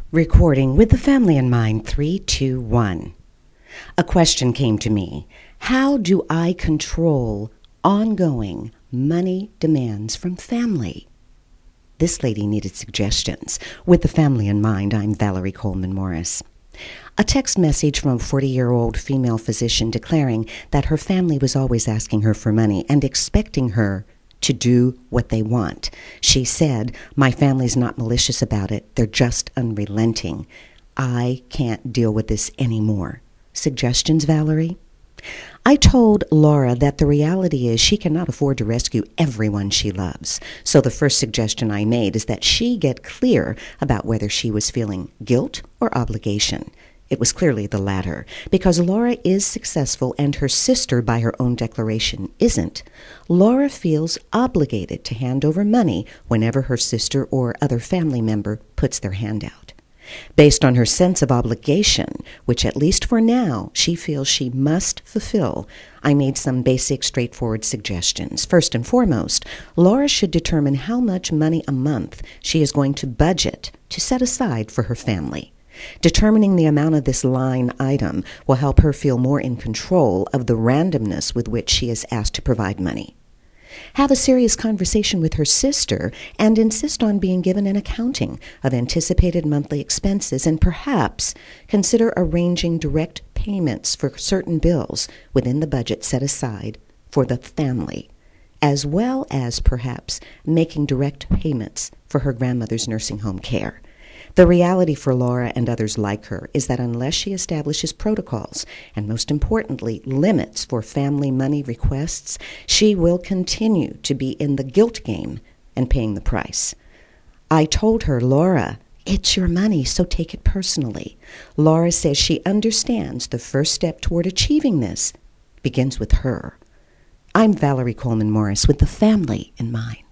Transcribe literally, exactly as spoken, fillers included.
Recording with the family in mind, three, two, one. A question came to me. How do I control ongoing money demands from family? This lady needed suggestions. With the family in mind, I'm Valerie Coleman Morris. A text message from a forty-year-old female physician declaring that her family was always asking her for money and expecting her to do what they want. She said, "My family's not malicious about it. They're just unrelenting. I can't deal with this anymore." Suggestions, Valerie? I told Laura that the reality is she cannot afford to rescue everyone she loves. So the first suggestion I made is that she get clear about whether she was feeling guilt or obligation. It was clearly the latter, because Laura is successful and her sister, by her own declaration, isn't. Laura feels obligated to hand over money whenever her sister or other family member puts their hand out. Based on her sense of obligation, which at least for now she feels she must fulfill, I made some basic, straightforward suggestions. First and foremost, Laura should determine how much money a month she is going to budget to set aside for her family. Determining the amount of this line item will help her feel more in control of the randomness with which she is asked to provide money. Have a serious conversation with her sister and insist on being given an accounting of anticipated monthly expenses, and perhaps consider arranging direct payments for certain bills within the budget set aside for the family, as well as perhaps making direct payments for her grandmother's nursing home care. The reality for Laura and others like her is that unless she establishes protocols and, most importantly, limits for family money requests, she will continue to be in the guilt game and paying the price. I told her, "Laura, it's your money, so take it personally." Laura says she understands the first step toward achieving this begins with her. I'm Valerie Coleman Morris with the family in mind.